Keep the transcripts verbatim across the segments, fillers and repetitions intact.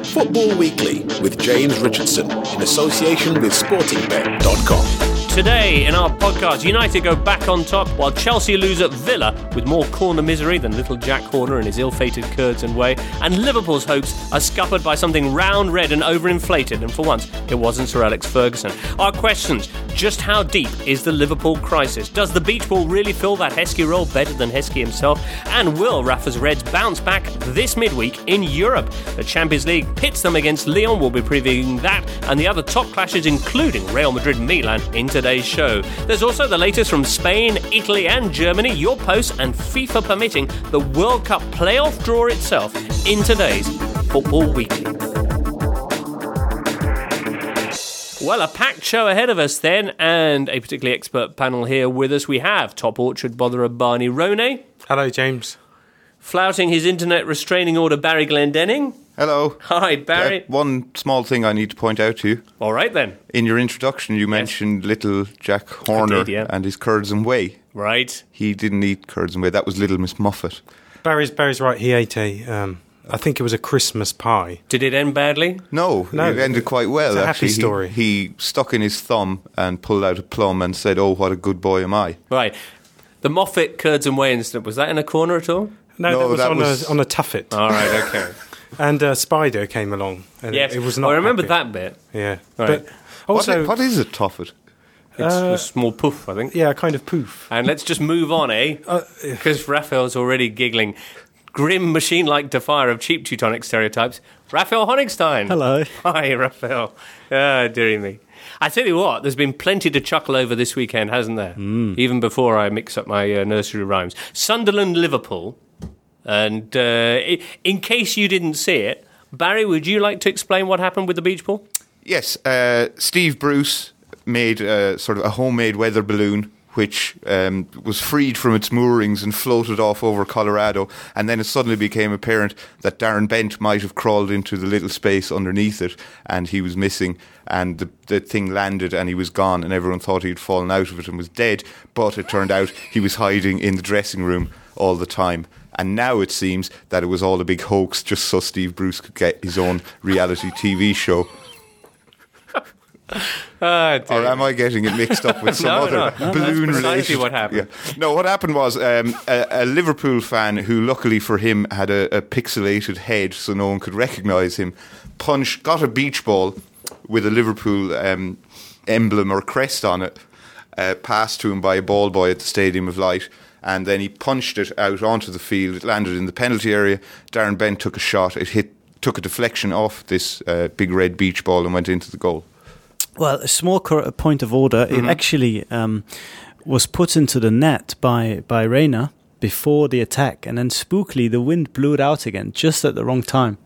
Football Weekly with James Richardson in association with sporting bet dot com. Today in our podcast, United go back on top while Chelsea lose at Villa with more corner misery than little Jack Horner and his ill-fated Kurds and way, and Liverpool's hopes are scuppered by something round, red and overinflated, and for once it wasn't Sir Alex Ferguson. Our questions: just how deep is the Liverpool crisis? Does the beach ball really fill that Heskey role better than Heskey himself? And will Rafa's Reds bounce back this midweek in Europe? The Champions League pits them against Lyon. We'll be previewing that and the other top clashes, including Real Madrid-Milan, in today's show. There's also the latest from Spain, Italy and Germany, your posts, and FIFA permitting, the World Cup playoff draw itself in today's Football Weekly. Well, a packed show ahead of us then, and a particularly expert panel here with us. We have top orchard botherer Barney Ronay. Hello, James. Flouting his internet restraining order, Barry Glendenning. Hello. Hi, Barry. Uh, one small thing I need to point out to you. All right, then. In your introduction, you mentioned yes. little Jack Horner did, yeah. and his curds and whey. Right. He didn't eat curds and whey. That was Little Miss Muffet. Barry's Barry's right. He ate a, um, I think it was a Christmas pie. Did it end badly? No, no it ended quite well. It's a actually. happy story. He, he stuck in his thumb and pulled out a plum and said, "Oh, what a good boy am I." Right. The Moffat curds and whey incident, was that in a corner at all? No, no that was, that on, was a, on a tuffet. All right, okay. And uh, Spider came along. And yes, it was not I remember happy. that bit. Yeah. Right. But also, what, what is a tuffet? It's uh, a small poof, I think. Yeah, kind of poof. And let's just move on, eh? Because uh, Raphael's already giggling. Grim machine-like defier of cheap Teutonic stereotypes, Raphael Honigstein. Hello. Hi, Raphael. Ah, dearie me. I tell you what, there's been plenty to chuckle over this weekend, hasn't there? Mm. Even before I mix up my uh, nursery rhymes. Sunderland-Liverpool. And uh, in case you didn't see it, Barry, would you like to explain what happened with the beach ball? Yes, uh, Steve Bruce made uh, sort of a homemade weather balloon which um, was freed from its moorings and floated off over Colorado, and then it suddenly became apparent that Darren Bent might have crawled into the little space underneath it, and he was missing, and the, the thing landed and he was gone, and everyone thought he'd fallen out of it and was dead, but it turned out he was hiding in the dressing room all the time. And now it seems that it was all a big hoax just so Steve Bruce could get his own reality T V show. Oh, or am I getting it mixed up with some no, other no. balloon That's precisely related? what happened. Yeah. No, what happened was um, a, a Liverpool fan who, luckily for him, had a, a pixelated head so no one could recognise him, punched, got a beach ball with a Liverpool um, emblem or crest on it, uh, passed to him by a ball boy at the Stadium of Light. And then he punched it out onto the field. It landed in the penalty area. Darren Bent took a shot. It hit, took a deflection off this uh, big red beach ball and went into the goal. Well, a small cor- point of order. Mm-hmm. It actually um, was put into the net by, by Reina before the attack. And then spookily, the wind blew it out again, just at the wrong time.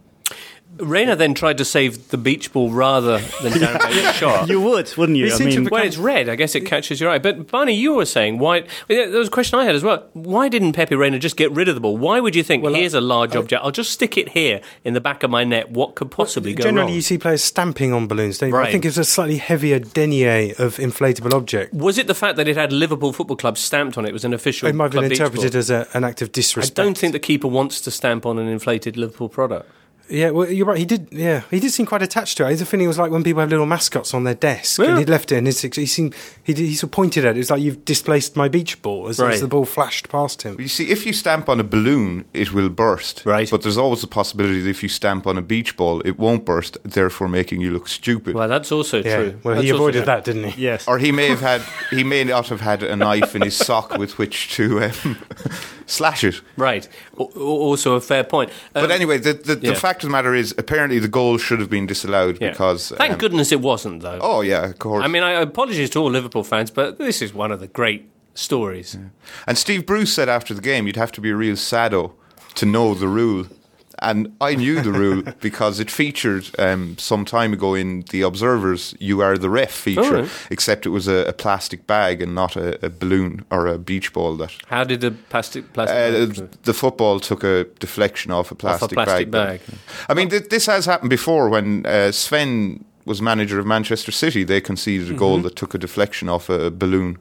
Reina then tried to save the beach ball rather than Darren Bent's shot. You would, wouldn't you? It I seemed to mean, become- Well, it's red. I guess it catches your eye. But Barney, you were saying why? There was a question I had as well. Why didn't Pepe Reina just get rid of the ball? Why would you think? Well, here's I- a large I- object. I'll just stick it here in the back of my net. What could possibly go Generally, wrong? you see players stamping on balloons, don't you? Right. I think it's a slightly heavier denier of inflatable object. Was it the fact that it had Liverpool Football Club stamped on it? It was an official. It might have club been beach interpreted ball. as a, an act of I disrespect. don't think the keeper wants to stamp on an inflated Liverpool product. Yeah, well, you're right. He did. Yeah, he did seem quite attached to it. His feeling was like when people have little mascots on their desk, Yeah. and he'd left it, and his, he seemed he, did, he sort of pointed at it. It was like, "You've displaced my beach ball," as, Right. as the ball flashed past him. You see, if you stamp on a balloon, it will burst. Right. But there's always a possibility that if you stamp on a beach ball, it won't burst, therefore making you look stupid. Well, that's also Yeah. true. Well, That's he also avoided true. that, didn't he? yes. Or he may have had, he may not have had a knife in his sock with which to um, slash it. Right. A- Also a fair point. Um, But anyway, the, the, yeah. the fact of the matter is, apparently the goal should have been disallowed yeah. because... Thank um, goodness it wasn't, though. Oh, yeah, of course. I mean, I apologies to all Liverpool fans, but this is one of the great stories. Yeah. And Steve Bruce said after the game, you'd have to be a real sado to know the rule. And I knew the rule because it featured um, some time ago in the Observer's You Are the Ref feature, Oh, right. except it was a, a plastic bag and not a, a balloon or a beach ball. That How did the plastic plastic uh, bag- the football took a deflection off a plastic, plastic bag. bag. I mean, th- this has happened before when uh, Sven was manager of Manchester City. They conceded a goal Mm-hmm. that took a deflection off a balloon,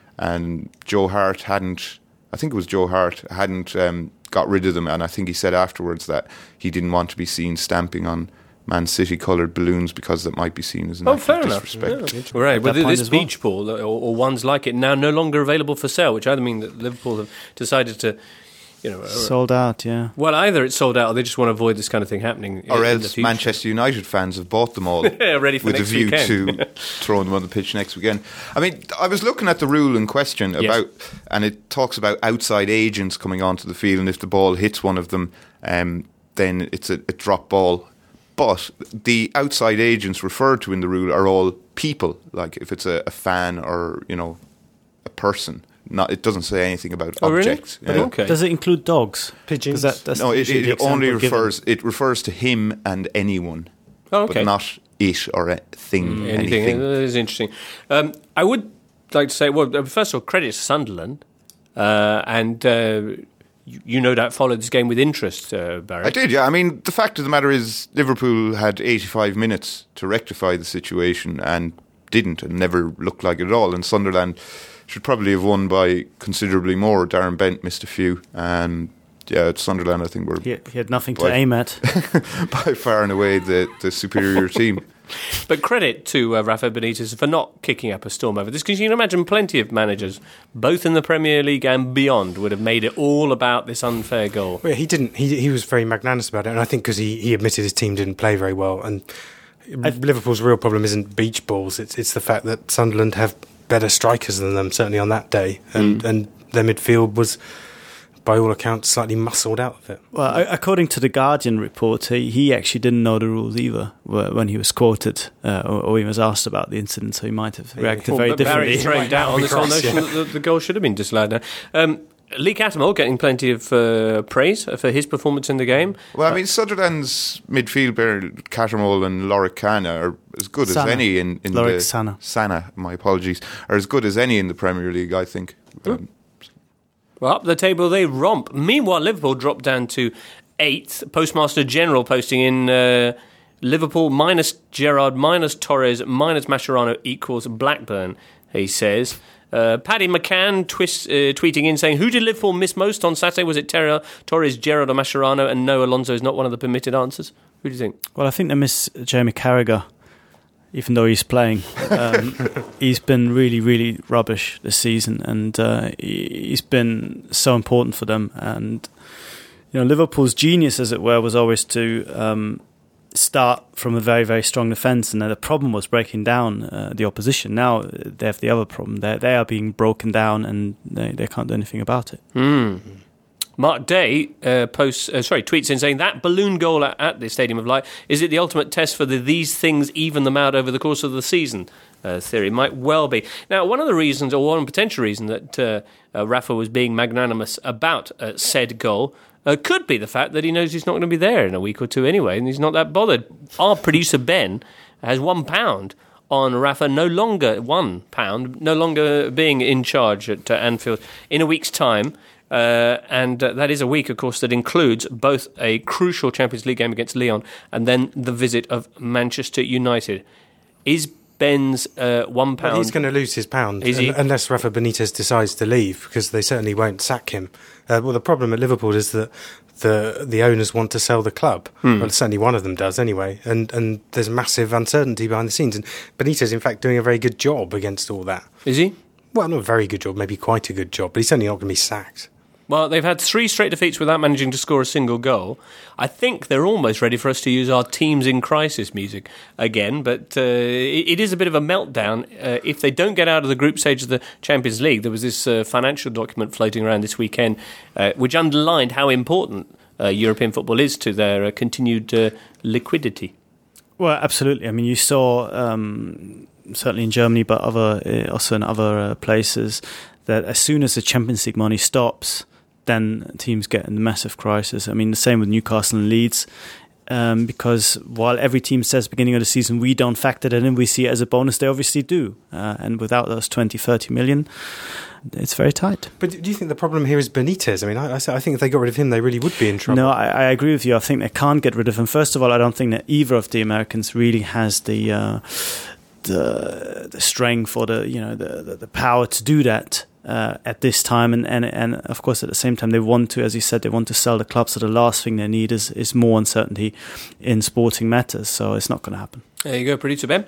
and Joe Hart hadn't. I think it was Joe Hart hadn't um, got rid of them, and I think he said afterwards that he didn't want to be seen stamping on Man City coloured balloons because that might be seen as an Oh, act fair of enough. disrespect. Yeah. Right, well, that point this as well. beach ball or, or ones like it now no longer available for sale, which either mean that Liverpool have decided to, you know, Sold out, yeah. well, either it's sold out or they just want to avoid this kind of thing happening. Or in the else future. Manchester United fans have bought them all Yeah, ready for with a next view weekend. to throwing them on the pitch next weekend. I mean, I was looking at the rule in question Yes. about, and it talks about outside agents coming onto the field, and if the ball hits one of them, um, then it's a, a drop ball. But the outside agents referred to in the rule are all people, like if it's a, a fan or, you know, a person. Not, it doesn't say anything about Oh, really? objects. But okay. Does it include dogs? Pigeons? 'Cause That, that's No, it, usually the it only example given. refers it refers to him and anyone, Oh, okay. but not it or a thing. anything. anything. That is interesting. Um, I would like to say, well, uh, first of all, credit to Sunderland, uh, and uh, you, you no doubt followed this game with interest, uh, Barry. I did, yeah. I mean, the fact of the matter is, Liverpool had eighty-five minutes to rectify the situation and didn't, and never looked like it at all. And Sunderland should probably have won by considerably more. Darren Bent missed a few, and yeah, Sunderland, I think, were He, he had nothing to Why- aim at. by far and away the, the superior team. But credit to uh, Rafa Benitez for not kicking up a storm over this, because you can imagine plenty of managers, both in the Premier League and beyond, would have made it all about this unfair goal. Well, he didn't. He he was very magnanimous about it, and I think because he, he admitted his team didn't play very well. And Liverpool's real problem isn't beach balls; it's it's the fact that Sunderland have better strikers than them, certainly on that day, and Mm. and their midfield was, by all accounts, slightly muscled out of it. Well, a- according to the Guardian report, he, he actually didn't know the rules either wh- when he was quoted uh, or, or he was asked about the incident, so he might have reacted Well, very but differently. Barry's throwing Right down now, on this whole because, notion yeah. that the, the goal should have been disallowed now. Um, Lee Cattermole getting plenty of uh, praise for his performance in the game. Well, I mean, Sunderland's midfield pair, Cattermole and Lorik Kana, are as good Sana. as any in, in Lorik the Sana. Sana, my apologies, are as good as any in the Premier League, I think. Um, Well, up the table they romp. Meanwhile, Liverpool dropped down to eighth. Postmaster General posting in uh, Liverpool minus Gerrard, minus Torres, minus Mascherano equals Blackburn, he says. Uh, Paddy McCann twist, uh, tweeting in saying, who did Liverpool miss most on Saturday? Was it Ter- Torres, Gerrard or Mascherano? And no, Alonso is not one of the permitted answers. Who do you think? Well, I think they miss Jamie Carragher, even though he's playing. Um, he's been really, really rubbish this season, and uh, he- he's been so important for them. And you know, Liverpool's genius, as it were, was always to um, start from a very, very strong defence, and then the problem was breaking down uh, the opposition. Now they have the other problem; they they are being broken down, and they, they can't do anything about it. Hmm. Mark Day uh, posts, uh, sorry, tweets in saying that balloon goal at, at the Stadium of Light, is it the ultimate test for the these things even them out over the course of the season uh, theory? Might well be. Now, one of the reasons, or one potential reason that uh, uh, Rafa was being magnanimous about uh, said goal uh, could be the fact that he knows he's not going to be there in a week or two anyway, and he's not that bothered. Our producer Ben has one pound on Rafa no longer, one pound, no longer being in charge at uh, Anfield in a week's time. Uh, and uh, that is a week, of course, that includes both a crucial Champions League game against Lyon and then the visit of Manchester United. Is Ben's uh, one pound... Well, he's going to lose his pound Is he? un- unless Rafa Benitez decides to leave, because they certainly won't sack him. Uh, well, the problem at Liverpool is that the the owners want to sell the club. Hmm. Well, certainly one of them does anyway, and, and there's massive uncertainty behind the scenes. And Benitez, in fact, doing a very good job against all that. Is he? Well, not a very good job, maybe quite a good job, but he's certainly not going to be sacked. Well, they've had three straight defeats without managing to score a single goal. I think they're almost ready for us to use our teams in crisis music again, but uh, it, it is a bit of a meltdown. Uh, if they don't get out of the group stage of the Champions League, there was this uh, financial document floating around this weekend uh, which underlined how important uh, European football is to their uh, continued uh, liquidity. Well, absolutely. I mean, you saw um, certainly in Germany, but other uh, also in other uh, places, that as soon as the Champions League money stops, then teams get in a massive crisis. I mean, the same with Newcastle and Leeds, um, because while every team says at the beginning of the season we don't factor that in, we see it as a bonus, they obviously do. Uh, and without those twenty, thirty million, it's very tight. But do you think the problem here is Benitez? I mean, I, I think if they got rid of him, they really would be in trouble. No, I, I agree with you. I think they can't get rid of him. First of all, I don't think that either of the Americans really has the uh, the, the strength or the you know the, the, the power to do that. uh, at this time, and, and and of course at the same time they want to, as you said, they want to sell the club. So the last thing they need is is more uncertainty in sporting matters. So it's not going to happen. There you go, producer Ben.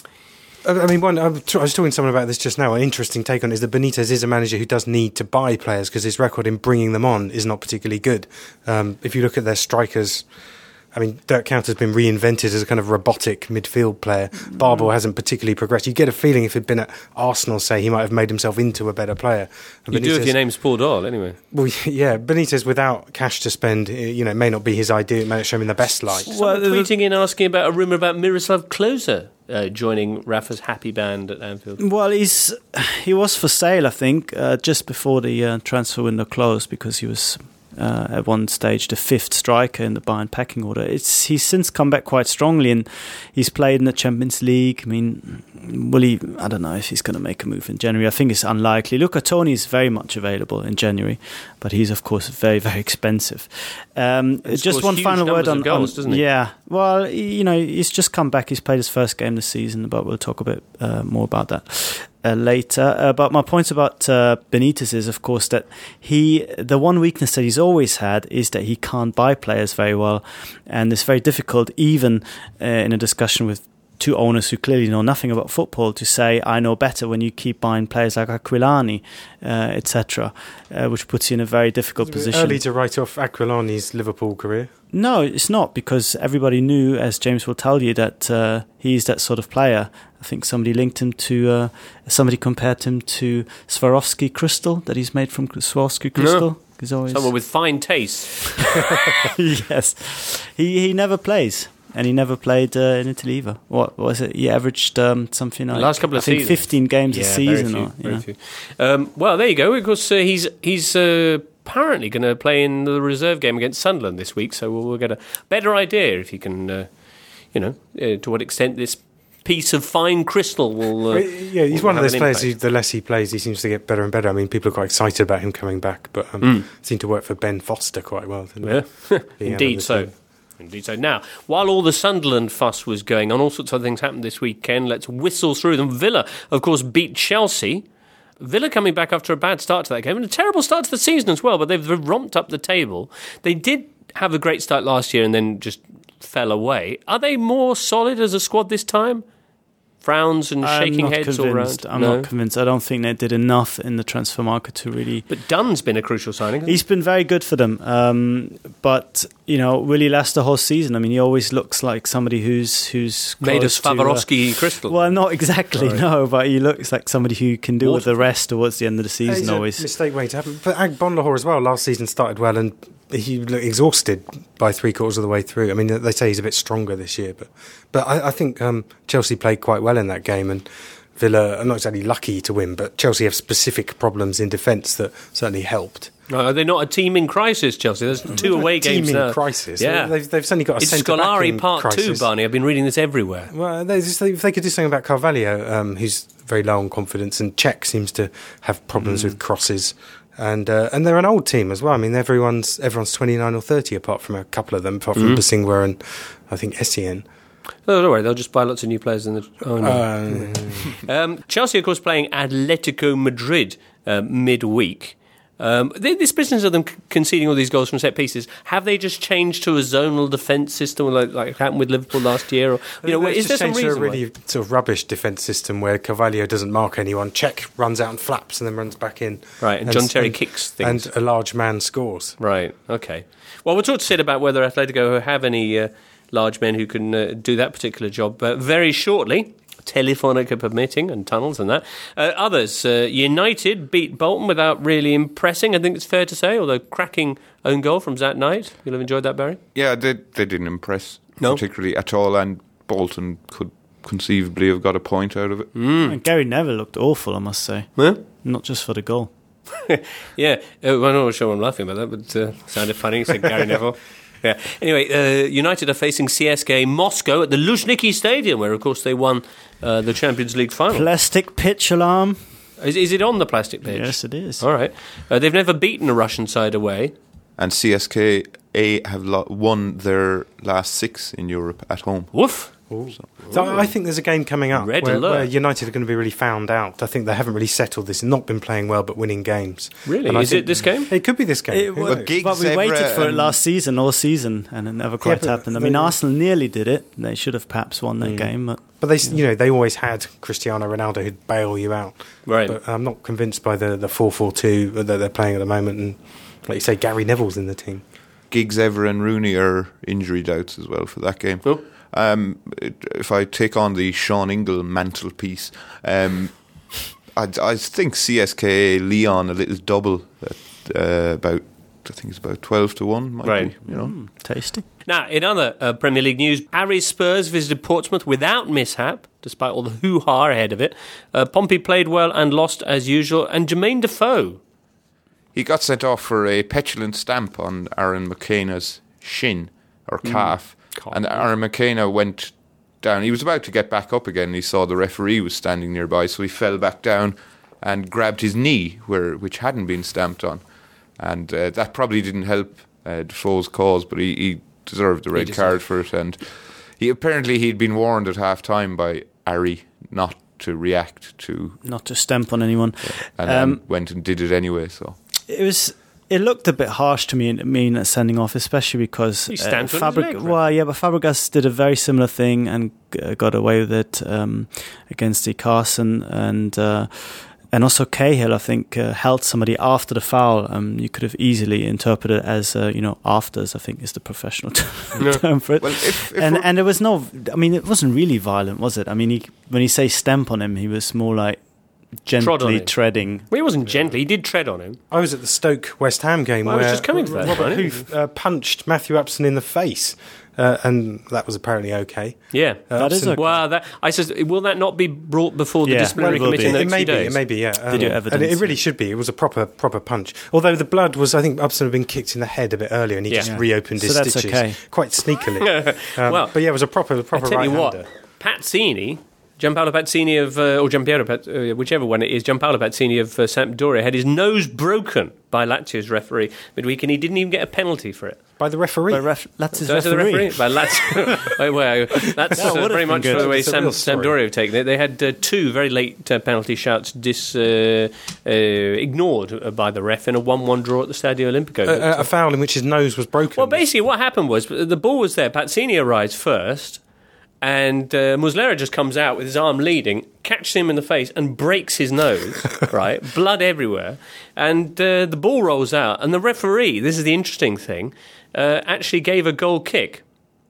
I mean, one, I was talking to someone about this just now. An interesting take on it is that Benitez is a manager who does need to buy players because his record in bringing them on is not particularly good. Um, if you look at their strikers, I mean, Dirk Kuyt has been reinvented as a kind of robotic midfield player. Barbel hasn't particularly progressed. You get a feeling if he'd been at Arsenal, say, he might have made himself into a better player. And You Benitez, do if your name's Paul Doyle, anyway. Well, yeah, Benitez without cash to spend, you know, it may not be his idea. It may not show him in the best light. Someone Well, tweeting in asking about a rumour about Miroslav Klose uh, joining Rafa's happy band at Anfield. Well, he's he was for sale, I think, uh, just before the uh, transfer window closed because he was uh, at one stage the fifth striker in the Bayern pecking order. It's he's since come back quite strongly, and he's played in the Champions League. I mean, will he? I don't know if he's going to make a move in January. I think it's unlikely. Luca Toni is very much available in January, but he's of course very very expensive. Um, just one final word on, goals, on doesn't he? yeah. Well, you know, he's just come back. He's played his first game this season, but we'll talk a bit uh, more about that uh, later. Uh, but my point about uh, Benitez is, of course, that he the one weakness that he's always had is that he can't buy players very well, and it's very difficult, even uh, in a discussion with two owners who clearly know nothing about football, to say I know better when you keep buying players like Aquilani, uh, et cetera, uh, which puts you in a very difficult position. Early to write off Aquilani's Liverpool career. No, it's not, because everybody knew, as James will tell you, that uh, he's that sort of player. I think somebody linked him to, uh, somebody compared him to Swarovski crystal that he's made from Swarovski crystal. No. He's always Someone with fine taste. yes, he he never plays. And he never played uh, in Italy either. What was it? He averaged um, something like last couple of I think seasons. fifteen games yeah, a season. Very few, or, very know. few. Um, well, there you go. Of course, uh, he's he's uh, apparently going to play in the reserve game against Sunderland this week, so we'll, we'll get a better idea if he can, uh, you know, uh, to what extent this piece of fine crystal will. Uh, Well, yeah, he's will one of have those an players who, impact. the less he plays, he seems to get better and better. I mean, people are quite excited about him coming back, but um, Mm. seemed to work for Ben Foster quite well. Didn't Yeah, it? Being out of indeed the so. team. Indeed so. Now, while all the Sunderland fuss was going on, all sorts of things happened this weekend. Let's whistle through them. Villa, of course, beat Chelsea. Villa coming back after a bad start to that game, and a terrible start to the season as well, but they've romped up the table. They did have a great start last year and then just fell away. Are they more solid as a squad this time? Frowns and I'm shaking not heads all convinced. round? I'm No? not convinced. I don't think they did enough in the transfer market to really. But Dunn's been a crucial signing, hasn't He's been very good for them, um, but you know, will he last the whole season? I mean, he always looks like somebody who's who's he? Made of close to, uh, Swarovski crystal. Well, not exactly, Sorry. no, but he looks like somebody who can do with the Waterfall. rest towards the end of the Yeah, season. he's a Always. mistake waiting to happen. But Agbonlahor as well, last season started well and he looked exhausted by three quarters of the way through. I mean, they say he's a bit stronger this year, but but I, I think um, Chelsea played quite well in that game, and Villa are not exactly lucky to win, but Chelsea have specific problems in defence that certainly helped. No, are they not a team in crisis, Chelsea? There's two away Team games in now. crisis. Yeah. They've, they've certainly got a It's centre back Scolari in Part crisis. Two, Barney. I've been reading this everywhere. Well, they just, if they could do something about Carvalho, um, who's very low on confidence, and Czech seems to have problems Mm. with crosses, and uh, and they're an old team as well. I mean, everyone's everyone's twenty-nine or thirty, apart from a couple of them, apart from Mm. Basingwa and I think Essien. Oh, don't worry, they'll just buy lots of new players in the. Oh no. Uh, Um, Chelsea, of course, playing Atletico Madrid uh, midweek. Um, they, this business of them c- conceding all these goals from set pieces, have they just changed to a zonal defence system like, like happened with Liverpool last year? Or, you know, They've is there just some changed to reason a why? really sort of rubbish defence system where Carvalho doesn't mark anyone, Czech runs out and flaps and then runs back in. Right, and John Terry and, kicks things. And a large man scores. Right, okay. Well, we'll talk to Sid about whether Atletico have any uh, large men who can uh, do that particular job uh, very shortly. Telefonica permitting, and tunnels and that. Uh, others, uh, United beat Bolton without really impressing, I think it's fair to say, although cracking own goal from Zat Knight. You'll have enjoyed that, Barry? Yeah, they they didn't impress No? particularly at all, and Bolton could conceivably have got a point out of it. And Gary Neville looked awful, I must say. Huh? Not just for the goal. Yeah, uh, I'm not sure I'm laughing about that, but uh, sounded funny, said Gary Neville. Yeah. Anyway, uh, United are facing C S K A Moscow at the Luzhniki Stadium, where, of course, they won uh, the Champions League final. Plastic pitch alarm. Is, is it on the plastic pitch? Yes, it is. All right. Uh, they've never beaten a Russian side away. And C S K A have lo- won their last six in Europe at home. Woof. So, so I think there's a game coming up Red where, alert. where United are going to be really found out. I think they haven't really settled this, not been playing well, but winning games. Really? And I Is think- it this game? It could be this game. It Who was- knows? Giggs, But we waited Evra for it and- last season, all season, and it never quite but happened. I they- mean, Arsenal nearly did it. They should have perhaps won that game. But But they, you know, they always had Cristiano Ronaldo who'd bail you out. Right. But I'm not convinced by the the four four two that they're playing at the moment. And like you say, Gary Neville's in the team. Giggs, Evra and Rooney are injury doubts as well for that game. Oh. Um, it- if I take on the Sean Ingle mantelpiece, um, I, I think C S K A Leon a little double at uh, about, I think it's about twelve to one. Might Right. be, you know. mm, tasty. Now, in other uh, Premier League news, Aries Spurs visited Portsmouth without mishap, despite all the hoo-ha ahead of it. Uh, Pompey played well and lost as usual, and Jermaine Defoe. He got sent off for a petulant stamp on Aaron McKenna's shin or calf, Calf. and Aaron McKenna went down. He was about to get back up again, and he saw the referee was standing nearby, so he fell back down and grabbed his knee, where which hadn't been stamped on, and uh, that probably didn't help uh, Defoe's cause, but he, he deserved the red deserved card for it, and he apparently he'd been warned at half time by Ari not to react to, Not to stamp on anyone. and Um, then went and did it anyway. So. It was. It looked a bit harsh to me. Me at sending off, especially because He stamped on his Fabregas. leg, right? Well, yeah, but Fabregas did a very similar thing and uh, got away with it um, against the Carson and uh, and also Cahill. I think uh, held somebody after the foul. Um, you could have easily interpreted it as uh, you know afters. I think is the professional term, term for it. Well, if, if and we're- and there was no. I mean, it wasn't really violent, was it? I mean, he, when he say stamp on him, he was more like Trod on gently him. treading. Well, he wasn't gently, he did tread on him. I was at the Stoke West Ham game Well, I was where just coming to that, Robert right? Huth uh, punched Matthew Upson in the face, uh, and that was apparently okay. Yeah. Uh, That is Upson- okay. Well, that, I says, will that not be brought before the Yeah, disciplinary well, it will committee in be. the It next may few be, days? it may be, yeah. Um, Video and evidence, it really yeah. should be. It was a proper, proper punch. Although the blood was, I think Upson had been kicked in the head a bit earlier, and he Yeah. just Yeah. reopened his So that's stitches okay. quite sneakily. Um, Well, but yeah, it was a proper, I proper tell you right-hander. what, Pazzini, Gianpaolo Pazzini of, uh, or Giampiero, Paz, uh, whichever one it is, Gianpaolo Pazzini of uh, Sampdoria had his nose broken by Lazio's referee midweek, and he didn't even get a penalty for it. By the referee. But ref, that's his So to the referee. referee? By Lazio. Wait, wait, that's That uh, would very have much been for the good. way It's a Sam, real story. Sampdoria have taken it. They had uh, two very late uh, penalty shouts dis, uh, uh, ignored uh, by the ref in a one one draw at the Stadio Olimpico. Uh, uh, a foul in which his nose was broken. Well, basically, what happened was the ball was there. Pazzini arrives first, and uh, Muslera just comes out with his arm leading, catches him in the face, and breaks his nose. Right, blood everywhere, and uh, the ball rolls out. And the referee, this is the interesting thing, uh, actually gave a goal kick.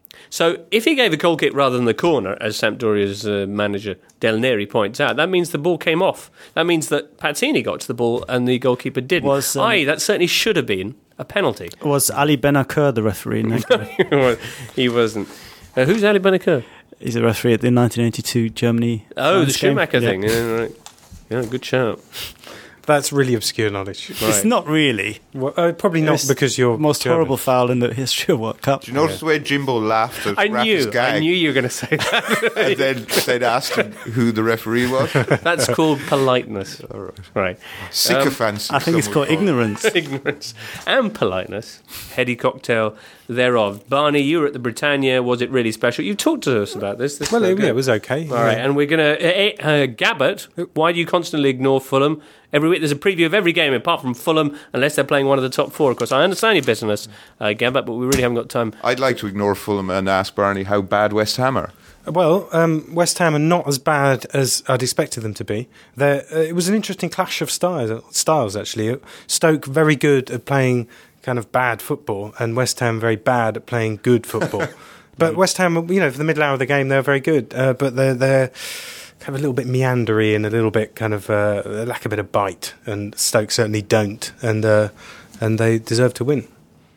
So if he gave a goal kick rather than the corner, as Sampdoria's uh, manager Del Neri points out, that means the ball came off. That means that Pazzini got to the ball and the goalkeeper didn't. Was, um, that is, that certainly should have been a penalty. Was Ali Benakur the referee in that game? He wasn't. Uh, who's Ali Benakur? He's a referee at the nineteen eighty-two Germany. Oh, the France game. Schumacher Yeah. thing. Yeah, right. Yeah, good shout. That's really obscure knowledge. It's not really. Well, uh, probably not It's because you're the most German. horrible foul in the history of World Cup. Do you notice the way Jimbo laughed at I Rafa's knew. gag? I knew you were going to say that. And then they'd asked him who the referee was. That's called politeness. All right. Right. Sycophants. I think it's some called would call it. ignorance. Ignorance and politeness. Heady cocktail thereof. Barney, you were at the Britannia. Was it really special? You talked to us about this. this Well, is it, okay. yeah, it was okay. All right, and we're going to... Uh, uh, Gabbert, why do you constantly ignore Fulham? Every week there's a preview of every game apart from Fulham, unless they're playing one of the top four. Of course, I understand your business, uh, Gabbert, but we really haven't got time. I'd like to ignore Fulham and ask Barney how bad West Ham are. Well, um, West Ham are not as bad as I'd expected them to be. They're, uh, it was an interesting clash of styles, styles, actually. Stoke very good at playing kind of bad football, and West Ham very bad at playing good football. But West Ham, you know, for the middle hour of the game, they're very good. Uh, but they're, they're kind of a little bit meandery and a little bit kind of uh, they lack a bit of bite, and Stoke certainly don't, and uh, and they deserve to win.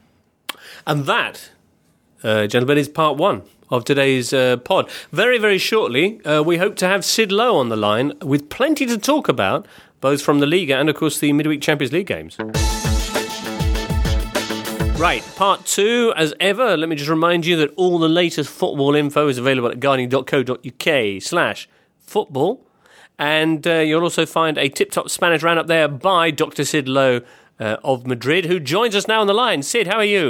And that, uh, gentlemen, is part one of today's uh, pod. Very, very shortly, uh, we hope to have Sid Lowe on the line with plenty to talk about, both from the Liga and, of course, the midweek Champions League games. Right, part two, as ever, let me just remind you that all the latest football info is available at guardian.co.uk slash football. And uh, you'll also find a tip-top Spanish roundup there by Doctor Sid Lowe uh, of Madrid, who joins us now on the line. Sid, how are you?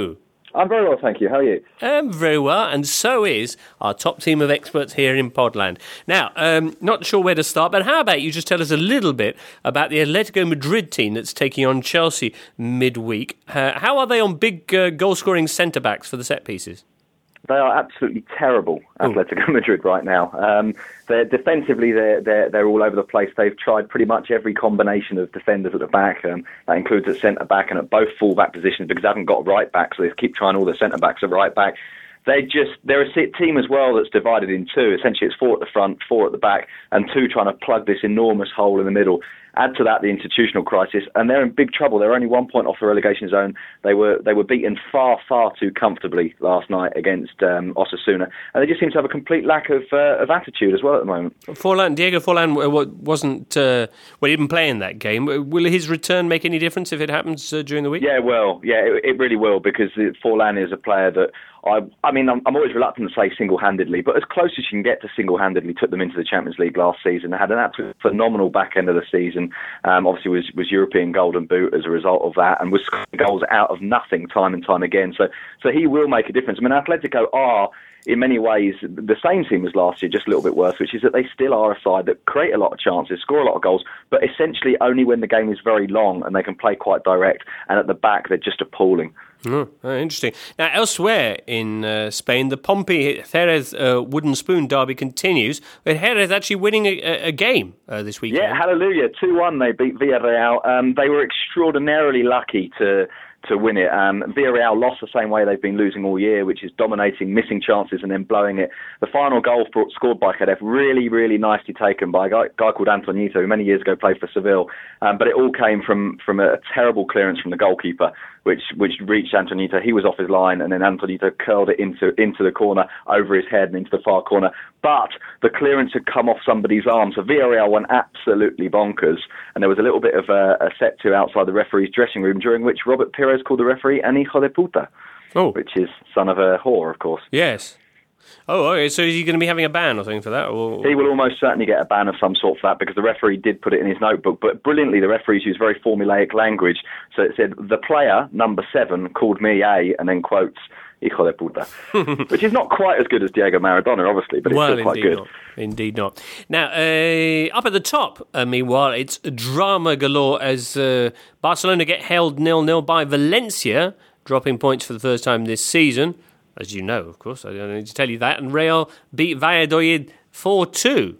I'm very well, thank you. How are you? Um, very well, and so is our top team of experts here in Podland. Now, um, not sure where to start, but how about you just tell us a little bit about the Atletico Madrid team that's taking on Chelsea midweek. Uh, how are they on big uh, goal-scoring centre-backs for the set-pieces? They are absolutely terrible, Atletico Ooh. Madrid, right now. Um, they're defensively, they're, they're they're all over the place. They've tried pretty much every combination of defenders at the back. Um, that includes at centre back and at both full back positions because they haven't got a right back, so they keep trying all the centre backs at right back. They just they're a team as well that's divided in two. Essentially, it's four at the front, four at the back, and two trying to plug this enormous hole in the middle. Add to that the institutional crisis, and they're in big trouble. They're only one point off the relegation zone. They were they were beaten far, far too comfortably last night against um, Osasuna, and they just seem to have a complete lack of uh, of attitude as well at the moment. Forlan, Diego Forlan wasn't uh, well, he didn't play in that game. Will his return make any difference if it happens uh, during the week? Yeah, well, yeah, it, it really will because Forlan is a player that I I mean I'm, I'm always reluctant to say single-handedly, but as close as you can get to single-handedly, took them into the Champions League last season. They had an absolute phenomenal back end of the season. Um, obviously was, was European Golden Boot as a result of that and was scoring goals out of nothing time and time again. So so he will make a difference. I mean, Atletico are, in many ways, the same team as last year, just a little bit worse, which is that they still are a side that create a lot of chances, score a lot of goals, but essentially only when the game is very long and they can play quite direct. And at the back, they're just appalling. Oh, interesting. Now, elsewhere in uh, Spain, the Pompey Jerez uh, wooden spoon derby continues, with Jerez actually winning a, a game uh, this weekend. Yeah, hallelujah. two one, they beat Villarreal. Um, they were extraordinarily lucky to... to win it. Um, Villarreal lost the same way they've been losing all year, which is dominating, missing chances and then blowing it. The final goal for, scored by Jerez, really, really nicely taken by a guy, guy called Antonito, who many years ago played for Seville. Um, but it all came from, from a terrible clearance from the goalkeeper, which which reached Antonito. He was off his line, and then Antonito curled it into into the corner, over his head and into the far corner. But the clearance had come off somebody's arm, so Villarreal went absolutely bonkers. And there was a little bit of a, a set to outside the referee's dressing room, during which Robert Pires called the referee an hijo de puta, oh. which is son of a whore, of course. Yes. Oh, okay. So is he going to be having a ban or something for that? Or? He will almost certainly get a ban of some sort for that because the referee did put it in his notebook. But brilliantly, the referees use very formulaic language. So it said, the player, number seven, called me a, and then quotes, hijo de puta. Which is not quite as good as Diego Maradona, obviously, but it's well, still quite indeed good. Not. Indeed not. Now, uh, up at the top, uh, meanwhile, it's drama galore as uh, Barcelona get held nil-nil by Valencia, dropping points for the first time this season. As you know, of course, I don't need to tell you that. And Real beat Valladolid four two.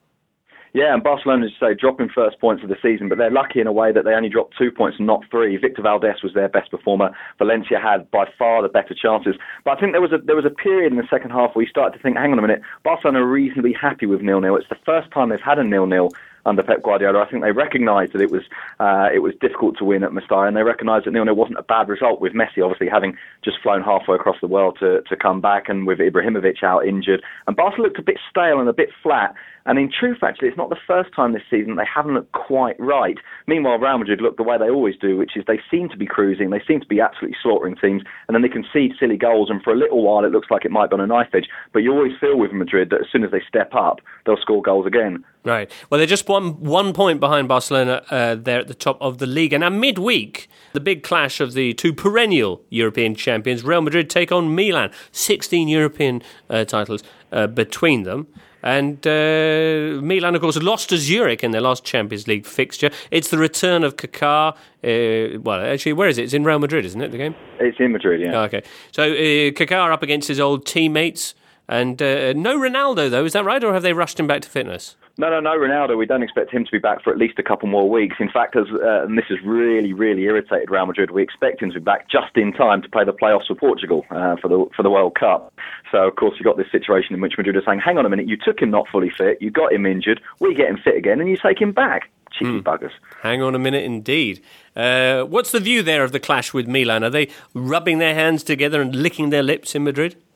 Yeah, and Barcelona, as you say, dropping first points of the season, but they're lucky in a way that they only dropped two points and not three. Victor Valdés was their best performer. Valencia had by far the better chances. But I think there was a there was a period in the second half where you started to think, hang on a minute, Barcelona are reasonably happy with nil-nil. It's the first time they've had a nil-nil under Pep Guardiola. I think they recognised that it was uh, it was difficult to win at Mestalla, and they recognised that nil-nil wasn't a bad result, with Messi obviously having just flown halfway across the world to, to come back, and with Ibrahimovic out injured. And Barca looked a bit stale and a bit flat. And in truth, actually, it's not the first time this season they haven't looked quite right. Meanwhile, Real Madrid look the way they always do, which is they seem to be cruising, they seem to be absolutely slaughtering teams, and then they concede silly goals, and for a little while it looks like it might be on a knife edge. But you always feel with Madrid that as soon as they step up, they'll score goals again. Right. Well, they're just one one point behind Barcelona uh, there at the top of the league. And now midweek, the big clash of the two perennial European champions, Real Madrid take on Milan. sixteen European uh, titles uh, between them. And uh, Milan, of course, lost to Zurich in their last Champions League fixture. It's the return of Kaká. Uh, well, actually, where is it? It's in Real Madrid, isn't it, the game? It's in Madrid, yeah. Oh, okay. So uh, Kaká up against his old teammates. And uh, no Ronaldo, though, is that right? Or have they rushed him back to fitness? No, no, no, Ronaldo. We don't expect him to be back for at least a couple more weeks. In fact, as, uh, and this has really, really irritated Real Madrid, we expect him to be back just in time to play the playoffs for Portugal uh, for the for the World Cup. So, of course, you've got this situation in which Madrid are saying, hang on a minute, you took him not fully fit, you got him injured, we get him fit again, and you take him back. Cheeky mm. buggers. Hang on a minute, indeed. Uh, what's the view there of the clash with Milan? Are they rubbing their hands together and licking their lips in Madrid?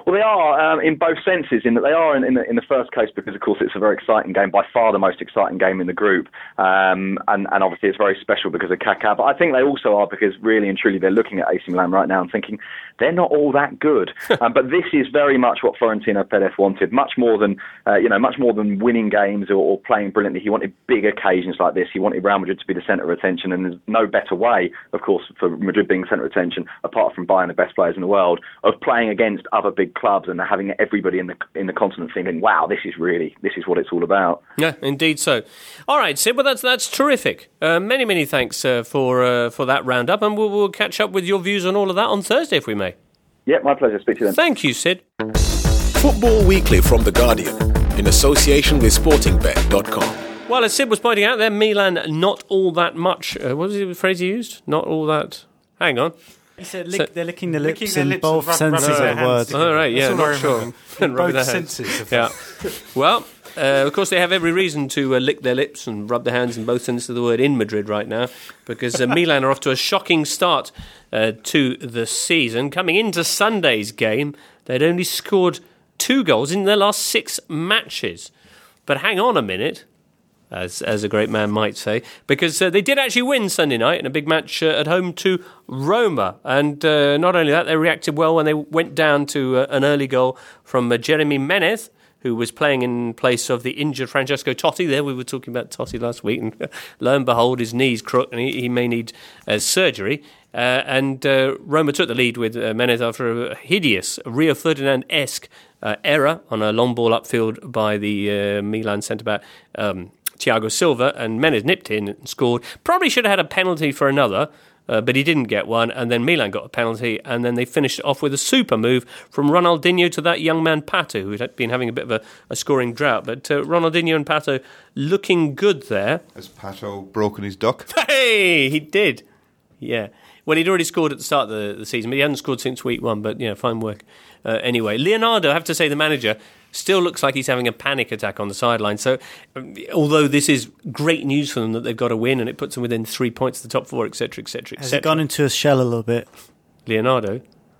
Well, they are um, in both senses. In that they are in, in, the, in the first case because, of course, it's a very exciting game, by far the most exciting game in the group, um, and, and obviously it's very special because of Kaká. But I think they also are because really and truly they're looking at A C Milan right now and thinking they're not all that good. um, but this is very much what Florentino Perez wanted, much more than uh, you know, much more than winning games or, or playing brilliantly. He wanted big occasions like this. He wanted Real Madrid to be the centre of attention, and there's no better way, of course, for Madrid being the centre of attention, apart from buying the best players in the world, of playing against other big clubs and having everybody in the in the continent thinking, wow, this is really, this is what it's all about. Yeah, indeed so. All right, Sid, well, that's that's terrific. Uh, many, many thanks uh, for uh, for that roundup, and we'll, we'll catch up with your views on all of that on Thursday, if we may. Yeah, my pleasure. Speak to you then. Thank you, Sid. Football Weekly from The Guardian, in association with sporting bet dot com. Well, as Sid was pointing out there, Milan not all that much. Uh, what was the phrase he used? Not all that. Hang on. He said lick, So- they're licking the Licking lips their in lips both and rub- senses rubbing of the their word. hands together. All right, yeah, That's all I not sure. remember. In Rubbing both their hands. senses of Yeah. that. Well, uh, of course, they have every reason to uh, lick their lips and rub their hands in both senses of the word in Madrid right now, because uh, Milan are off to a shocking start uh, to the season. Coming into Sunday's game, they'd only scored two goals in their last six matches. But hang on a minute, as as a great man might say, because uh, they did actually win Sunday night in a big match uh, at home to Roma. And uh, not only that, they reacted well when they went down to uh, an early goal from uh, Jeremy Menez, who was playing in place of the injured Francesco Totti. There, we were talking about Totti last week, and lo and behold, his knee's crooked, and he, he may need uh, surgery. Uh, and uh, Roma took the lead with uh, Menez after a hideous Rio Ferdinand-esque uh, error on a long ball upfield by the uh, Milan centre-back um, Thiago Silva, and Menez nipped in and scored. Probably should have had a penalty for another, Uh, but he didn't get one, and then Milan got a penalty, and then they finished it off with a super move from Ronaldinho to that young man Pato, who had been having a bit of a, a scoring drought. But uh, Ronaldinho and Pato looking good there. Has Pato broken his duck? Hey, he did. Yeah. Well, he'd already scored at the start of the, the season, but he hadn't scored since week one, but yeah, fine work. Uh, anyway, Leonardo, I have to say, the manager, still looks like he's having a panic attack on the sideline. So, um, although this is great news for them that they've got to win and it puts them within three points of the top four, et cetera, et cetera, et Has cetera. it gone into a shell a little bit? Leonardo?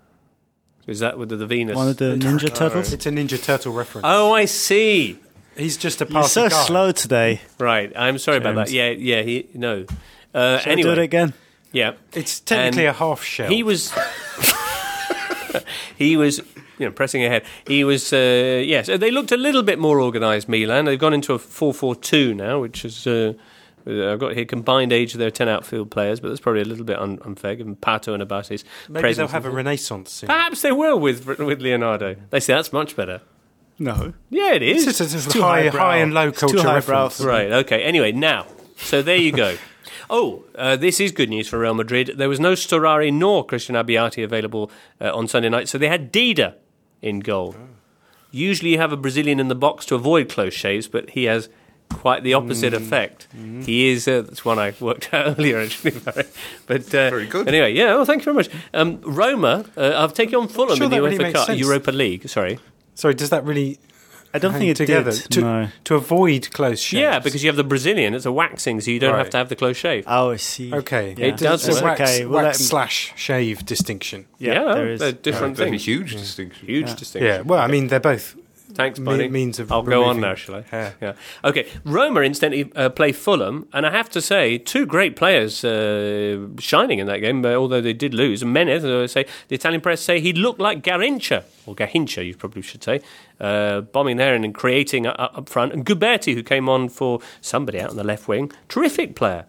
Is that with the, the Venus? One of the Ninja Turtles? It's a Ninja Turtle reference. Oh, I see. He's just a You're passing so guy. slow today. Right, I'm sorry about that. James. Yeah, yeah, he, no. Uh, Shall anyway, I do it again? yeah. It's technically And a half shell. He was... he was... You know, pressing ahead. He was, uh, yes. They looked a little bit more organised, Milan. They've gone into a four four two now, which is, uh, I've got here combined age of their ten outfield players, but that's probably a little bit un- unfair, given Pato and Abate's Maybe presence. they'll have a renaissance soon. Perhaps they will with with Leonardo. They say that's much better. No. Yeah, it is. It's just a sort of too high, highbrow. high and low It's too culture highbrow reference. for- Right, okay. Anyway, now, so there you go. Oh, uh, this is good news for Real Madrid. There was no Storari nor Christian Abbiati available uh, on Sunday night, so they had Dida in goal. Oh. Usually you have a Brazilian in the box to avoid close shaves, but he has quite the opposite mm. effect. Mm. He is, uh, that's one I worked out earlier, actually. but uh, Very good. Anyway, yeah, well, thank you very much. Um, Roma, uh, I've taken on Fulham Sure in the that really UEFA makes Cup, sense. Europa League, sorry. Sorry, does that really I don't hang think it together? did. To, no. to avoid close shaves? Yeah, because you have the Brazilian, it's a waxing, so you don't Right. have to have the close shave. Oh, I see. Okay. Yeah. It does It's a work. wax, Okay, we'll wax let him- slash shave distinction. Yeah, there is. they're different That's a things. huge distinction. Huge Yeah. distinction. Yeah, well, I mean, they're both Thanks, me- buddy. means of I'll go on removing now, shall I? hair. Yeah. Okay. Roma incidentally uh, play Fulham, and I have to say, two great players uh, shining in that game, uh, although they did lose. Menez, as I say, the Italian press say he looked like Garincha, or Gahincha, you probably should say, uh, bombing there and creating uh, up front. And Guberti, who came on for somebody out on the left wing, terrific player.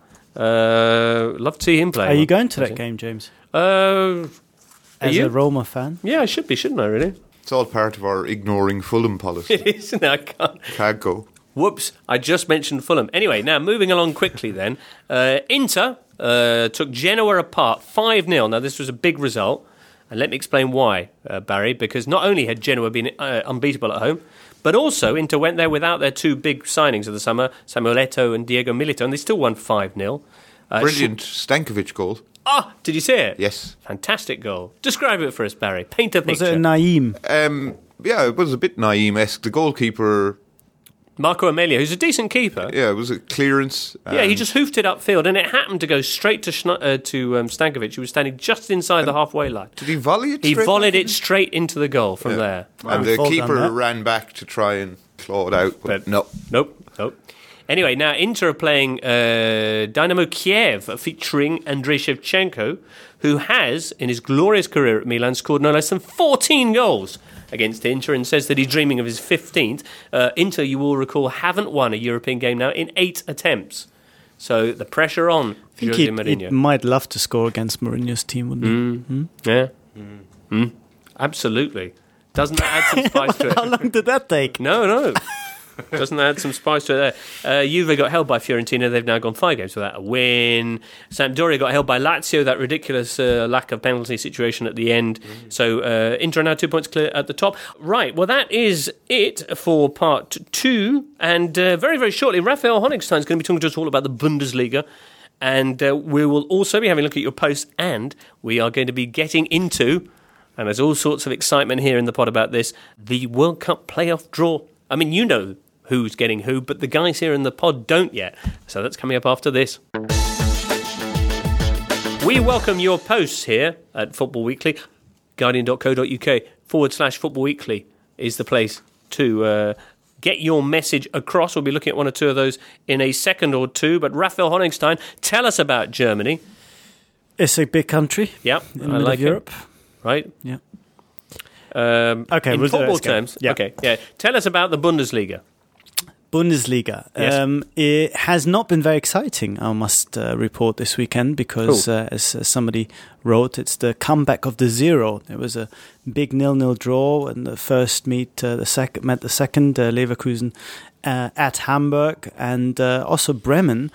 Uh, love to see him play. Are you going to that game, James? Uh, are As you? a Roma fan? Yeah, I should be, shouldn't I, really? It's all part of our ignoring Fulham policy. It is, and I can't. Can't go. Whoops, I just mentioned Fulham. Anyway, now moving along quickly then. Uh, Inter uh, took Genoa apart five nil. Now, this was a big result, and let me explain why, uh, Barry, because not only had Genoa been uh, unbeatable at home, but also Inter went there without their two big signings of the summer, Samuel Eto'o and Diego Milito, and they still won five nil. Uh, Brilliant Stankovic goal. Ah, did you see it? Yes. Fantastic goal. Describe it for us, Barry. Paint a Was picture. it a Naeem? Um, yeah, it was a bit Naeem-esque. The goalkeeper Marco Amelia, who's a decent keeper. Yeah, it was a clearance. Yeah, he and- just hoofed it upfield, and it happened to go straight to Schne- uh, to um, Stankovic, who was standing just inside the halfway line. Did he volley it? He straight volleyed back? it straight into the goal from Yeah. there. And Wow. the Fall down keeper there. ran back to try and claw it out, but, But- no. Nope, nope. Anyway, now Inter are playing uh, Dynamo Kiev, featuring Andrei Shevchenko, who has, in his glorious career at Milan, scored no less than fourteen goals against Inter, and says that he's dreaming of his fifteenth. Uh, Inter, you will recall, haven't won a European game now in eight attempts. So the pressure on I think Jose he, Mourinho. might love to score against Mourinho's team, wouldn't he? Mm. Yeah, mm. Absolutely. Doesn't that add some spice to it? How long did that take? No, no. Doesn't that add some spice to it there? Uh, Juve got held by Fiorentina. They've now gone five games without a win. Sampdoria got held by Lazio, that ridiculous uh, lack of penalty situation at the end. Mm. So uh, Inter are now two points clear at the top. Right, well, that is it for part two. And uh, very, very shortly, Raphael Honigstein is going to be talking to us all about the Bundesliga. And uh, we will also be having a look at your posts. And we are going to be getting into, and there's all sorts of excitement here in the pod about this, the World Cup playoff draw. I mean, you know who's getting who, but the guys here in the pod don't yet. So that's coming up after this. We welcome your posts here at Football Weekly. Guardian.co.uk forward slash Football Weekly is the place to uh, get your message across. We'll be looking at one or two of those in a second or two. But Raphael Honigstein, tell us about Germany. It's a big country. Yeah, in the I middle like of Europe. It. Right? Yeah. Um, Okay, in we'll do football this again. terms. Yeah. Okay, yeah. Tell us about the Bundesliga. Bundesliga. Yes. Um, it has not been very exciting, I must uh, report this weekend, because Cool. uh, as uh, somebody wrote, it's the comeback of the zero. It was a big nil-nil draw, and the first meet uh, the second met the second uh, Leverkusen uh, at Hamburg, and uh, also Bremen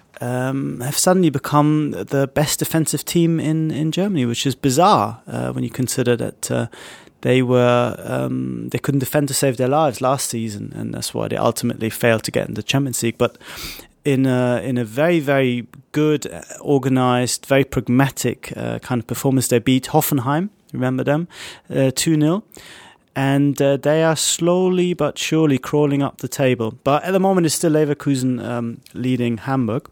um, have suddenly become the best defensive team in in Germany, which is bizarre uh, when you consider that. Uh, They were um, they couldn't defend to save their lives last season, and that's why they ultimately failed to get in the Champions League. But in a, in a very very good, organized, very pragmatic uh, kind of performance, they beat Hoffenheim. Remember them, uh, two nil, and uh, they are slowly but surely crawling up the table. But at the moment, it's still Leverkusen um, leading Hamburg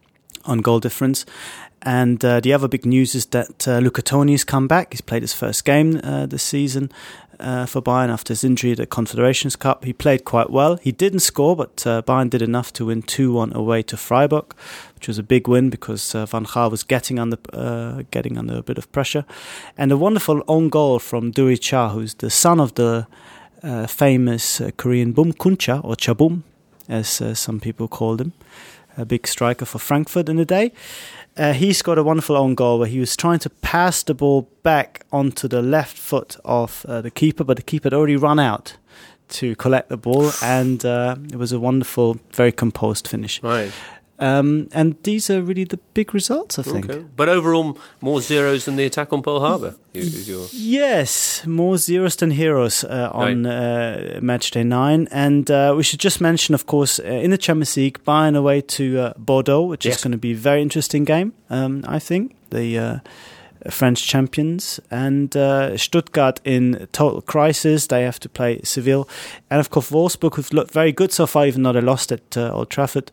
on goal difference. And uh, the other big news is that uh, Luca Toni has come back. He's played his first game uh, this season uh, for Bayern after his injury at the Confederations Cup. He played quite well. He didn't score, but uh, Bayern did enough to win two one away to Freiburg, which was a big win because uh, Van Gaal was getting under uh, getting under a bit of pressure. And a wonderful own goal from Duri Cha, who's the son of the uh, famous uh, Korean Bum Kuncha, or Chabum, as uh, some people called him, a big striker for Frankfurt in the day. Uh, he scored a wonderful own goal where he was trying to pass the ball back onto the left foot of uh, the keeper, but the keeper had already run out to collect the ball, and uh, it was a wonderful, very composed finish. Right. Um, and these are really the big results, I think. Okay. But overall, more zeros than the attack on Pearl Harbor. Is, is your... Yes, more zeros than heroes uh, on uh, match day nine. And uh, we should just mention, of course, uh, in the Champions League, Bayern away to uh, Bordeaux, which Yes. is going to be a very interesting game, um, I think. The uh, French champions. And uh, Stuttgart in total crisis. They have to play Seville. And, of course, Wolfsburg, who've looked very good so far, even though they lost at uh, Old Trafford.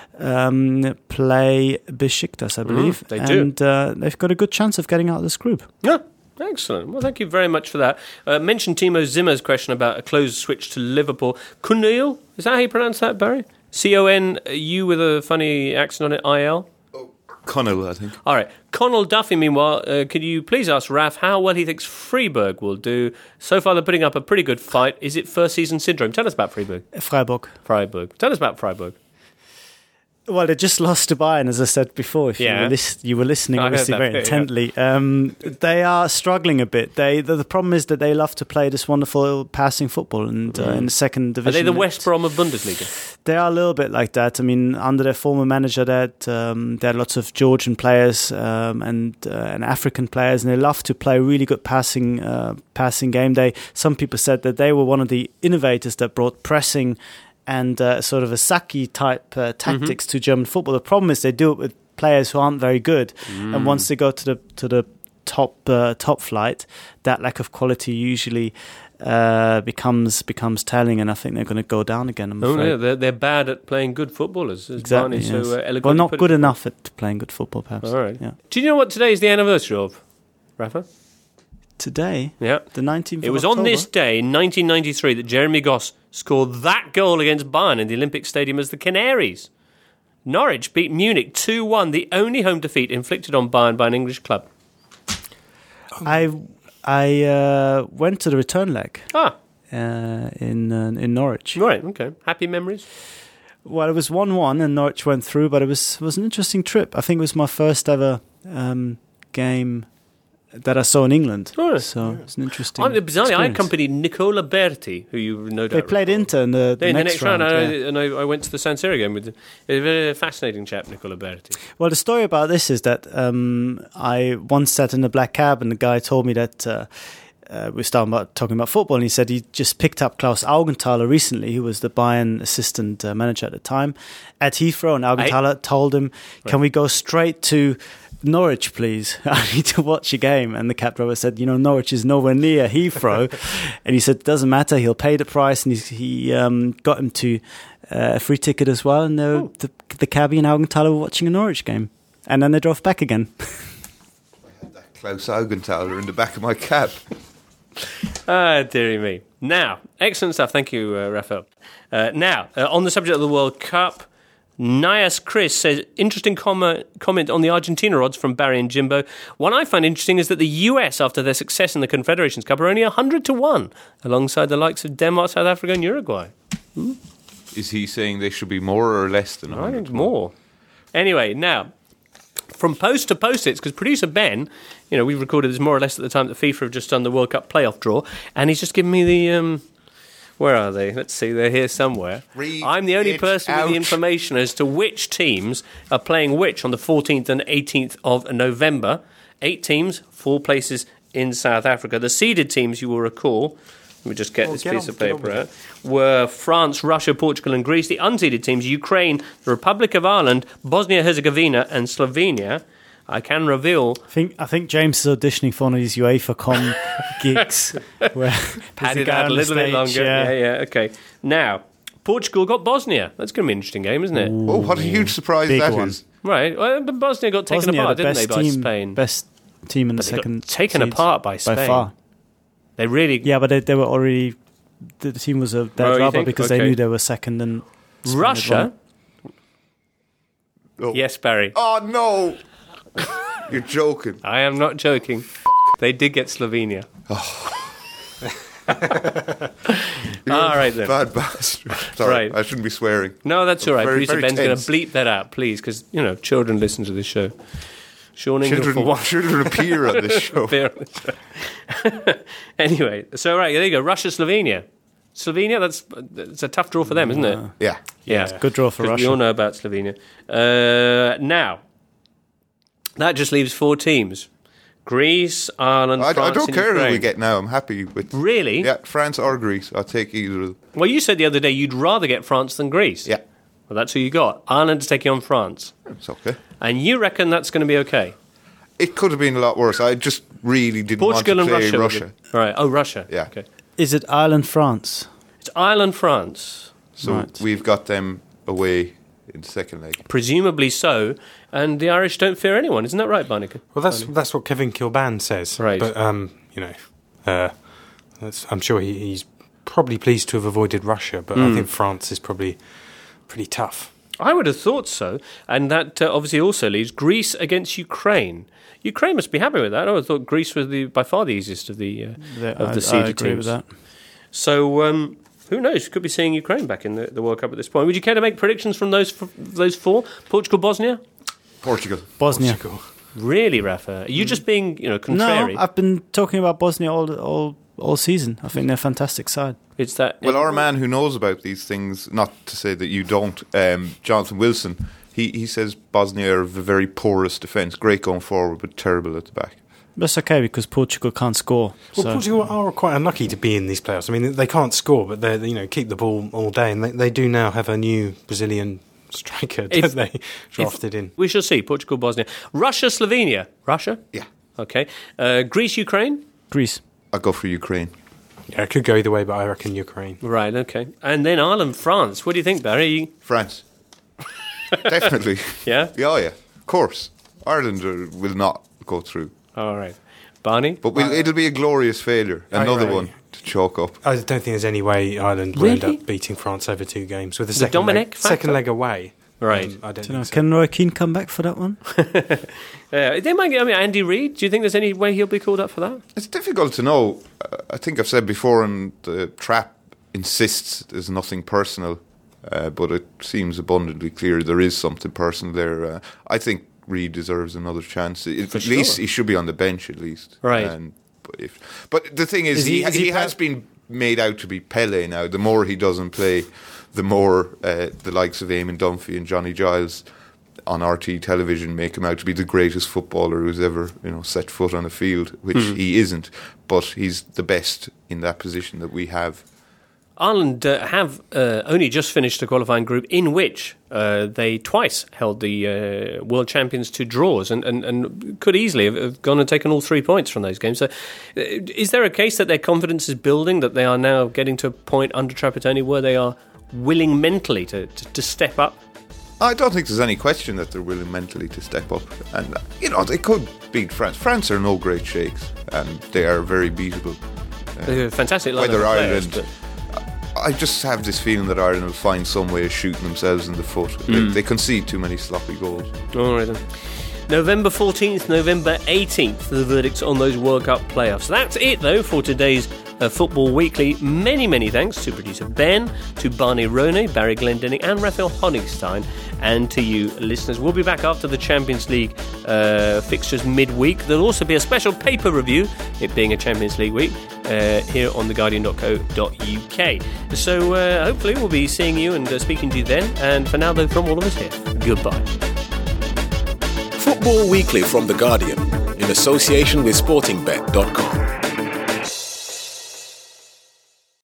Um, play Besiktas, I believe. Mm, they do. And uh, they've got a good chance of getting out of this group. Yeah, excellent. Well, thank you very much for that. Uh, mentioned Timo Zimmer's question about a close switch to Liverpool. Kunil, is that how you pronounce that, Barry? C O N U with a funny accent on it, I L? Connell, I think. All right. Connell Duffy, meanwhile, uh, could you please ask Raf how well he thinks Freiburg will do? So far, they're putting up a pretty good fight. Is it first season syndrome? Tell us about Freiburg. Freiburg. Freiburg. Tell us about Freiburg. Well, they just lost to Bayern, as I said before. If Yeah. you, were lis- you were listening, I heard obviously, that very bit, yeah. intently. Um, they are struggling a bit. They the, the problem is that they love to play this wonderful passing football, and uh, in the second Are division, they the West Brom of Bundesliga? They are a little bit like that. I mean, under their former manager, that um, there are lots of Georgian players um, and uh, and African players, and they love to play really good passing uh, passing game. They some people said that they were one of the innovators that brought pressing and uh, sort of a Saki type uh, tactics mm-hmm. to German football. The problem is they do it with players who aren't very good, mm. and once they go to the to the top uh, top flight, that lack of quality usually uh, becomes becomes telling, and I think they're going to go down again. I'm Oh, afraid. yeah, they're, they're bad at playing good footballers, as Exactly. Barney Yes. so uh, eloquently well, not put good it. enough at playing good football, perhaps. All right. Yeah. Do you know what today is the anniversary of, Rafa? Today, Yeah. the nineteenth. It of was October. on this day in nineteen ninety-three that Jeremy Goss scored that goal against Bayern in the Olympic Stadium as the Canaries. Norwich beat Munich two one, the only home defeat inflicted on Bayern by an English club. I I uh, went to the return leg Ah, uh, in uh, in Norwich. right, okay. Happy memories? Well, it was one one, and Norwich went through, but it was was an interesting trip. I think it was my first ever um, game that I saw in England. Oh, yeah. So it's an interesting. I'm, bizarrely, I experience. accompanied Nicola Berti, who you no doubt They played recall. Inter in the, the, In the next, next round, round. I, yeah. and I, I went to the San Siro game with the, a very fascinating chap, Nicola Berti. Well, the story about this is that um, I once sat in a black cab, and the guy told me that uh, uh, we were starting about, talking about football, and he said he just picked up Klaus Augenthaler recently, who was the Bayern assistant uh, manager at the time, at Heathrow, and Augenthaler told him, "Can we go straight to Norwich, please? I need to watch a game." And the cab driver said, "You know, Norwich is nowhere near Heathrow." And he said, "It doesn't matter, he'll pay the price." And he, he um, got him to uh, a free ticket as well. And uh, the, the cabbie and Augenthaler were watching a Norwich game. And then they drove back again. Klaus Augenthaler in the back of my cab. Ah, dearie me. Now, excellent stuff. Thank you, uh, Raphael. Uh, now, uh, on the subject of the World Cup, Nias Chris says, interesting com- comment on the Argentina odds from Barry and Jimbo. One I find interesting is that the U S, after their success in the Confederations Cup, are only one hundred to one, alongside the likes of Denmark, South Africa and Uruguay. Hmm? Is he saying they should be more or less than I one hundred? think more. Anyway, now, from post to post-its, because producer Ben, you know, we recorded this more or less at the time that FIFA have just done the World Cup playoff draw, and he's just given me the... Um, where are they? Let's see, they're here somewhere. Read I'm the only it person with the out. information as to which teams are playing which on the fourteenth and eighteenth of November. Eight teams, four places in South Africa. The seeded teams, you will recall, let me just get Oh, this get piece on- of get on paper with out, were France, Russia, Portugal and Greece. The unseeded teams, Ukraine, the Republic of Ireland, Bosnia-Herzegovina and Slovenia. I can reveal I think I think James is auditioning for one of these UEFA com gigs. Where there's Pad a it guy out a on the little bit stage, longer. yeah. Yeah, yeah, okay. Now, Portugal got Bosnia. That's going to be an interesting game, isn't it? Oh, what a huge surprise Big that one. is. Right. Well, but Bosnia got taken Bosnia, apart, the didn't best they, by team, Spain? Best team in the But they got second. taken seeds apart by Spain. by far. They really... Yeah, but they, they were already. The, the team was a dead Oh, you rubber think? because Okay. they knew they were second and Spain had won Russia... Oh. Yes, Barry. Oh, no! You're joking. I am not joking. They did get Slovenia. You're All a right, then. Bad bastard. Sorry, Right. I shouldn't be swearing. No, that's all right. Very, Producer very Ben's going tense. to bleep that out, please, because, you know, children listen to this show. Sean Ingram, for Children, one. children appear on this show. Appear on the show. Anyway, so, right, there you go. Russia, Slovenia. Slovenia, that's it's a tough draw for them, isn't it? Yeah. Yeah. Good draw for 'Cause Russia. we all know about Slovenia. Uh, now, that just leaves four teams. Greece, Ireland, I, I France don't and care who Ukraine. we get now. I'm happy with. Really? Yeah, France or Greece. I'll take either of them. Well, you said the other day you'd rather get France than Greece. Yeah, Well, that's who you got. Ireland is taking on France. it's okay. And you reckon that's going to be okay? It could have been a lot worse. I just really didn't Portugal want and to play Russia. Russia. All right. Oh, Russia. Yeah. Okay. Is it Ireland, France? It's Ireland, France. So Right. we've got them away in the second leg. Presumably so. And the Irish don't fear anyone. Isn't that right, Barnica? Well, that's that's what Kevin Kilban says. Right. But um, you know, uh, that's, I'm sure he, he's probably pleased to have avoided Russia, but I think France is probably pretty tough. I would have thought so. And that uh, obviously also leaves Greece against Ukraine. Ukraine must be happy with that. I would have thought Greece was the by far the easiest of the uh, The- of I, the I seeded agree teams. with that. So um, who knows? Could be seeing Ukraine back in the, the World Cup at this point. Would you care to make predictions from those f- those four? Portugal, Bosnia. Portugal. Bosnia. Portugal. Really, Rafa? Are you just being you know contrary? No, I've been talking about Bosnia all all all season. I think they're a fantastic side. It's that. Well, our man who knows about these things, not to say that you don't, um, Jonathan Wilson, he, he says Bosnia are the very poorest defence. Great going forward, but terrible at the back. That's okay because Portugal can't score. Well, so. Portugal are quite unlucky to be in these playoffs. I mean, they can't score, but they you know keep the ball all day, and they, they do now have a new Brazilian striker, don't If- they? Drafted in. We shall see. Portugal, Bosnia, Russia, Slovenia. Russia. Yeah. Okay. Uh, Greece, Ukraine. Greece. I'll go for Ukraine. Yeah, it could go either way, but I reckon Ukraine. Right, okay. And then Ireland, France. What do you think, Barry? France. Definitely. Yeah? Yeah, oh yeah. Of course. Ireland uh, will not go through. All right. Barney? But we'll, it'll be a glorious failure. Another right. one to chalk up. I don't think there's any way Ireland will end Really? up beating France over two games with a The second Dominic leg, factor? second leg away. Right. Um, I don't Dunno, think so. can Roy Keane come back for that one? Yeah, they might get, I mean, Andy Reid, do you think there's any way he'll be called up for that? It's difficult to know. Uh, I think I've said before, and the Trap insists there's nothing personal, uh, but it seems abundantly clear there is something personal there. Uh, I think Reid deserves another chance. It, For at sure. least he should be on the bench, at least. Right. And, but, if, but the thing is, Is he- he, is he, he has per- been made out to be Pele now. The more he doesn't play, the more uh, the likes of Eamon Dunphy and Johnny Giles on R T television make him out to be the greatest footballer who's ever, you know, set foot on a field, which Hmm. he isn't. But he's the best in that position that we have. Ireland uh, have uh, only just finished a qualifying group in which uh, they twice held the uh, world champions to draws and, and, and could easily have, have gone and taken all three points from those games. So, uh, is there a case that their confidence is building, that they are now getting to a point under Trapattoni where they are willing mentally to, to, to step up? I don't think there's any question that they're willing mentally to step up. And, you know, they could beat France. France are no great shakes, and they are very beatable. They're a fantastic line Whether of players, Ireland... but- I just have this feeling that Ireland will find some way of shooting themselves in the foot. They, they concede too many sloppy goals. All right then. November fourteenth, November eighteenth, the verdicts on those World Cup playoffs. That's it, though, for today's uh, Football Weekly. Many, many thanks to producer Ben, to Barney Ronay, Barry Glendenning and Raphael Honigstein, and to you listeners. We'll be back after the Champions League uh, fixtures midweek. There'll also be a special paper review, it being a Champions League week, uh, here on the guardian dot co dot U K. So uh, hopefully we'll be seeing you and uh, speaking to you then. And for now, though, from all of us here, goodbye. Football Weekly from The Guardian, in association with sporting bet dot com.